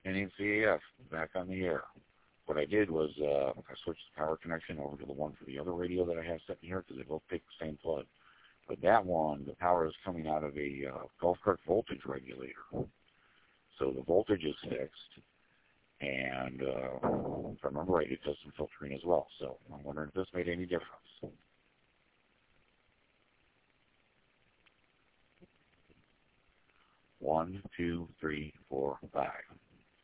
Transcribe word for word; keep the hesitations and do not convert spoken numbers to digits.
N C A F, back on the air. What I did was uh, I switched the power connection over to the one for the other radio that I have set in here because they both take the same plug. But that one, the power is coming out of a uh, golf cart voltage regulator. So the voltage is fixed, and uh, if I remember right, it does some filtering as well. So I'm wondering if this made any difference. One, two, three, four, five.